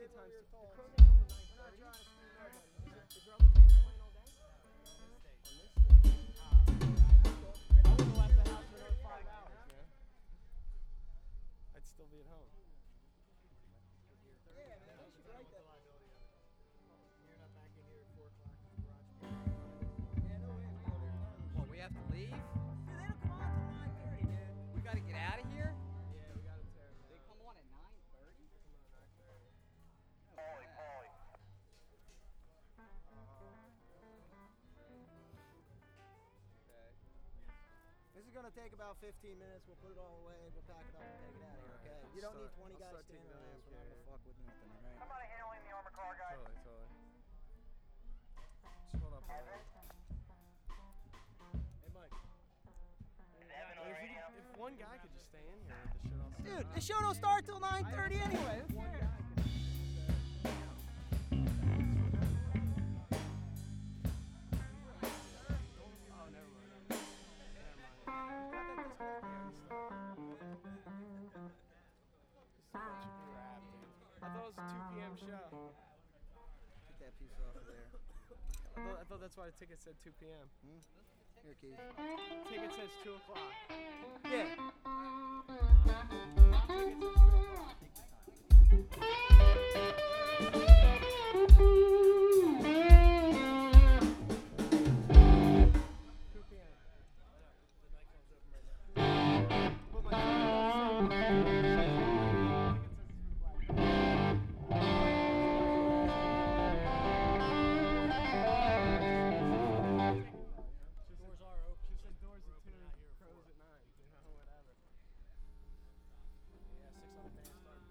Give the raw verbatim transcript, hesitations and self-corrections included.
it times two. The told. Cronin's on the nine We're not thirty. trying to screw nobody. Is, it, is Robert Payne playing all day? On this stage. I would have left the house for another five hours, man. I'd still be at home. Yeah, man, they should write that. You're not back in here at four o'clock in the garage. Yeah, no way. We go there nine. Well, we have to leave? Dude, they don't come on till nine thirty, dude. We gotta get out of here? Yeah, we got to tear it They come on at nine thirty? Paulie, Paulie. Okay. This is gonna take about fifteen minutes. We'll put it all away. We'll pack it up and take it out of here, okay? Alright, You don't I'll need start- twenty I'll guys start standing taking around. it We're not gonna in, fuck with nothing, alright? Somebody handling the armor car, guys. Totally, totally. Just hold up. a Evan? Hey, Mike. Is Evan on the If, we, radio? if one guy could just stay in here with the shit all set Dude, up. the show don't start till nine thirty anyway. Who One cares? guy could just sit there. Oh, never mind. Never mind. Just a bunch of crap, dude. I thought it was a two p.m. show. Get that piece off of there. I thought, I thought that's why the ticket said two p.m. Hmm? Here, Keith. Ticket says two o'clock. Yeah.